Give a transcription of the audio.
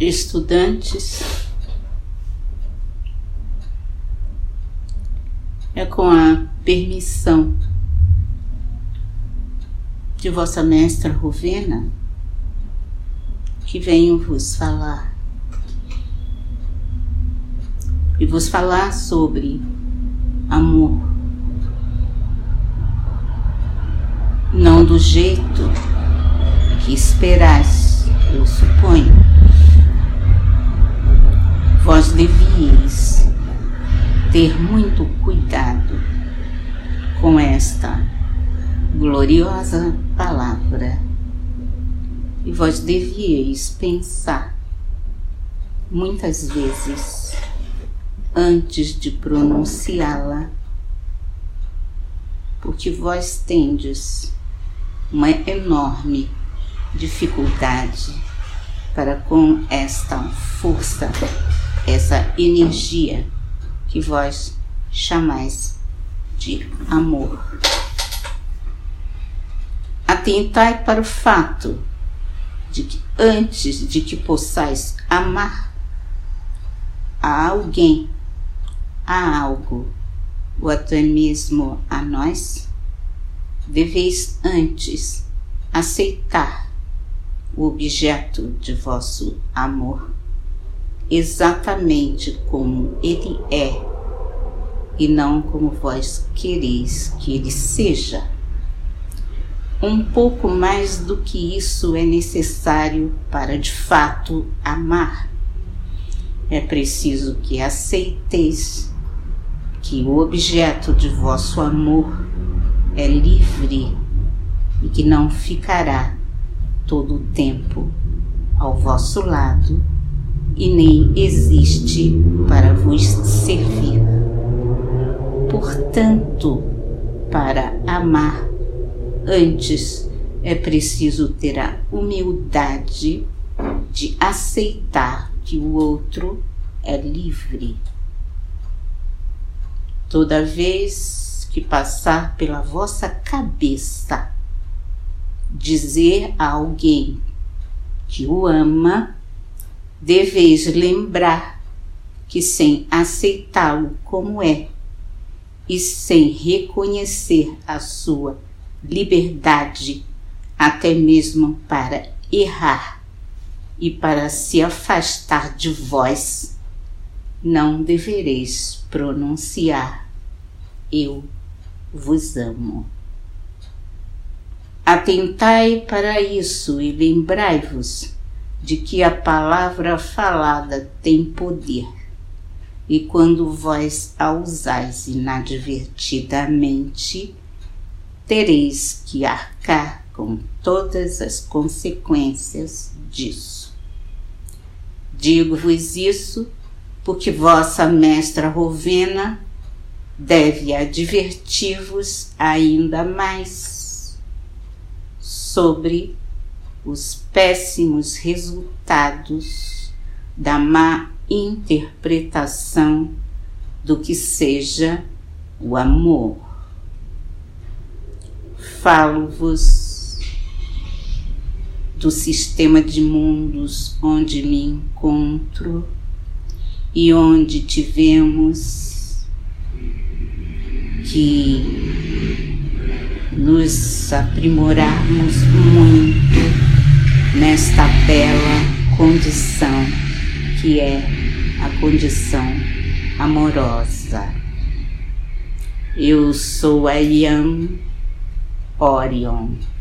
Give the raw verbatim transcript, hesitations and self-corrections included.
estudantes, é com a permissão de vossa mestra Rovena que venho vos falar e vos falar sobre amor, não do jeito que esperais, eu suponho. Vós devieis ter muito cuidado com esta gloriosa palavra e vós devieis pensar muitas vezes antes de pronunciá-la, porque vós tendes uma enorme dificuldade para com esta força, essa energia que vós chamais de amor. Atentai para o fato de que antes de que possais amar a alguém, a algo, ou até mesmo a nós, deveis antes aceitar o objeto de vosso amor exatamente como ele é e não como vós quereis que ele seja. Um pouco mais do que isso é necessário para de fato amar. É preciso que aceiteis que o objeto de vosso amor é livre e que não ficará todo o tempo ao vosso lado e nem existe para vos servir. Portanto, para amar, antes é preciso ter a humildade de aceitar que o outro é livre. Toda vez que passar pela vossa cabeça dizer a alguém que o ama, deveis lembrar que sem aceitá-lo como é e sem reconhecer a sua liberdade, até mesmo para errar e para se afastar de vós, não devereis pronunciar eu vos amo. Atentai para isso e lembrai-vos de que a palavra falada tem poder, e quando vós a usais inadvertidamente, tereis que arcar com todas as consequências disso. Digo-vos isso porque vossa mestra Rovena deve advertir-vos ainda mais sobre os péssimos resultados da má interpretação do que seja o amor. Falo-vos do sistema de mundos onde me encontro e onde tivemos que nos aprimorarmos muito nesta bela condição que é a condição amorosa. Eu sou a Ian Orion.